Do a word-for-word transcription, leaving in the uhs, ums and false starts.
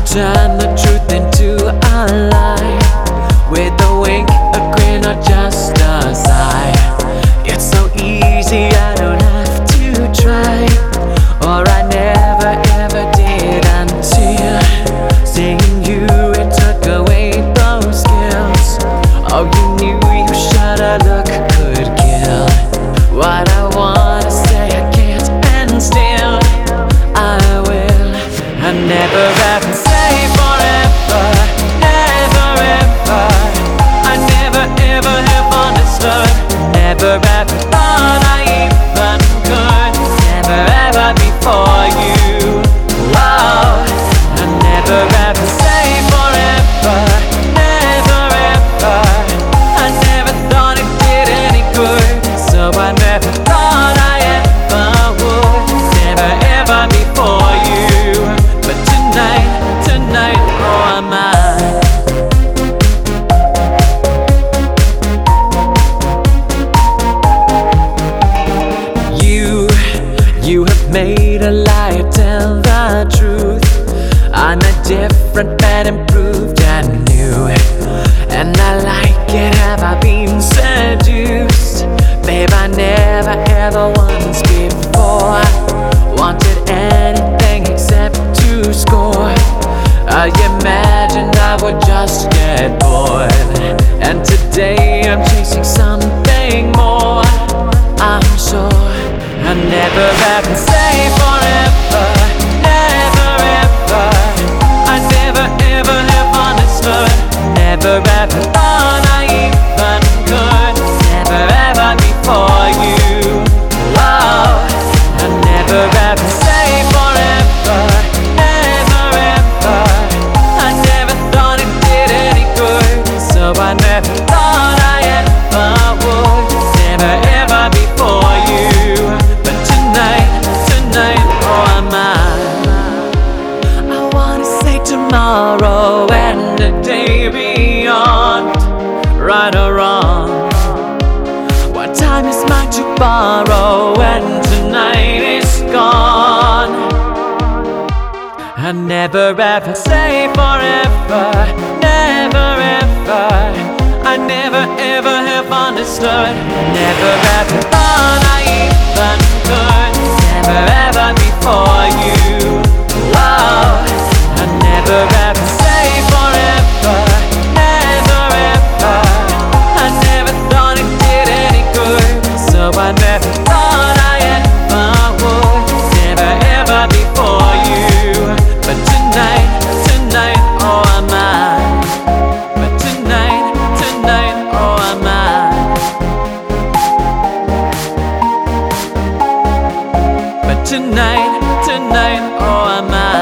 turn the truth into a lie, with a wink, a grin, or just a sigh. It's so easy, I don't have to try, or I never ever did until seeing you, it took away those skills. Oh, you knew you should have look could kill. What I wanna say I can't, and still I will. I never ever say forever, never ever. I never ever have understood, never ever thought I even could, never ever before you. Oh, I never ever say forever, never ever. I never thought it did any good, so I never thought I ever would, never ever before you. But tonight, tonight, oh, I'm mine. You, you have made a lie tell the truth. I'm a different, bad, improved, and new, and I like it. Have I been seduced? Babe, I never ever once before wanted anything except to score. I imagined I would just get bored, and today I'm chasing something more. I'm sure I never ever say forever, never ever. I never ever have understood, never ever thought I even could, never ever before you. Oh, I never ever say forever, never ever. I never thought it did any good, so I never thought I ever would, never ever before you. But tonight, tonight, oh, I'm mine. I wanna say tomorrow and the day beyond, right or wrong. What time is mine to borrow when tonight is gone? I never ever say forever, never ever. I never ever have understood, never ever thought I even could, never ever before you. Oh, I never ever say forever, never ever. I never thought it did any good, so I never thought I ever would, never ever before you. But tonight, tonight, oh, I'm mine. But tonight, tonight, oh, I'm mine. But tonight, tonight, oh, I'm mine.